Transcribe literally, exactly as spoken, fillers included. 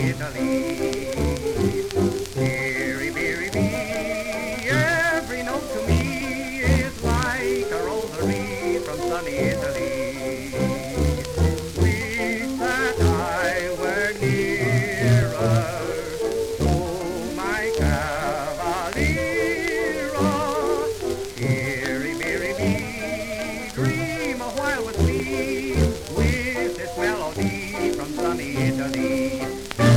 Italy. Beery, beery, bee, every note to me is like a rosary from sunny Italy. Wish that I were nearer to my Cavaliero. Beery, beery, bee, dream a while with me, with this melody from sunny Italy.